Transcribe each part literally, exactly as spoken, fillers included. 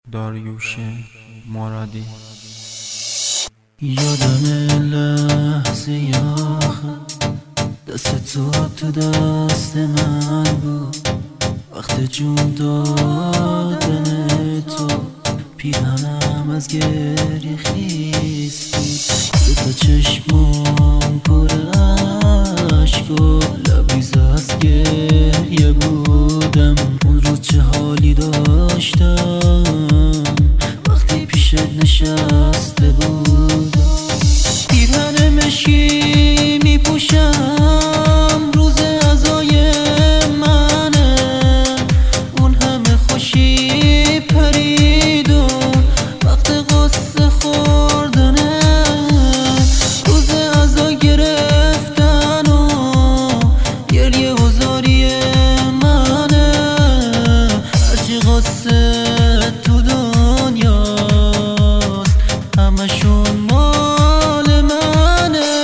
داریوش مرادی. یادم لحظه آخر دست تو تو دست من بود، وقت جون دادن تو پیرهنم از گریه خیس بود. دو تا چشمام پر عشق و لبریز از گریه بودم. اون روز چه حالی داشتم وقتی پیشت نشسته بودم. پیرهن مشکی میپوشم روز عزای منه، اون همه خوشی پرید و وقت قصه خوردنه. روز عزا گرفتن و گریه و زاری منه، هرچی قصه تو دنیاست همشون مال منه.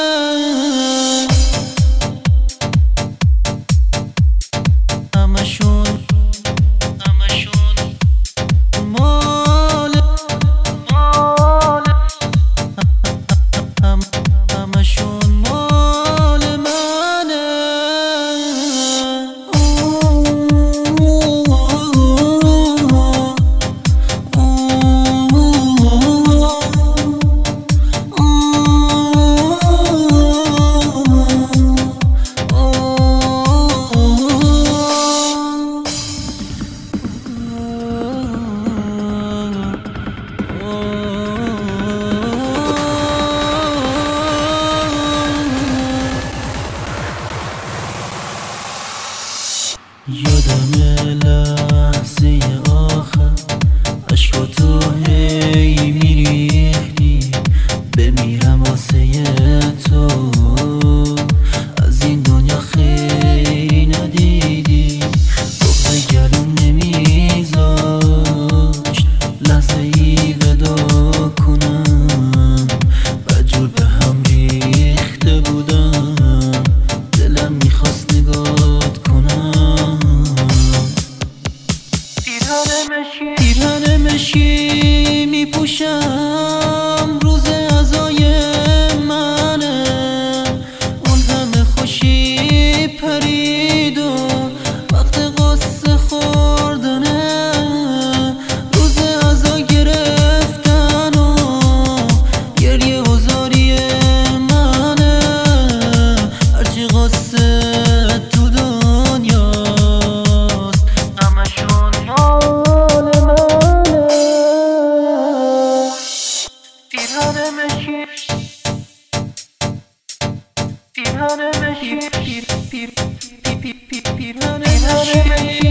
همشون همشون مال مال هم همشون مال منه. یادم لحظه آخر عشقاتو هی میریختی، بمیرم واسه تو. از این دنیا خیلی ندیدی، بغض گلوم نمیذاشت لحظه ای ودا کنم. بدجور به هم ریخته بودم، دلم میخواست نگات کنم. پیرهن مشکی میپوشم روز عزای منه، اون همه خوشی پرید و وقت قصه خوردنه. روز عزا گرفتن و گریه و زاری منه، هرچی قصه تو دنیاست همشون مال منه. پیرهن مشکی پیرهن مشکی پیر پیر پیر پیر پیرهن مشکی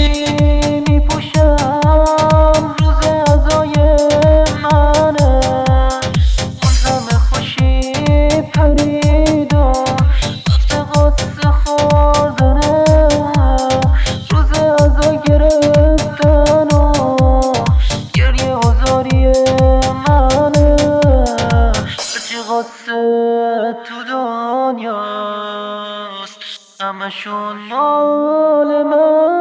میپوشم روز عزای منه، اون همه خوشی پرید و وقت قصه خوردنه. روز عزا گرفتن و گریه و زاری منه، هرچی قصه تو دنیاست همشون مال من.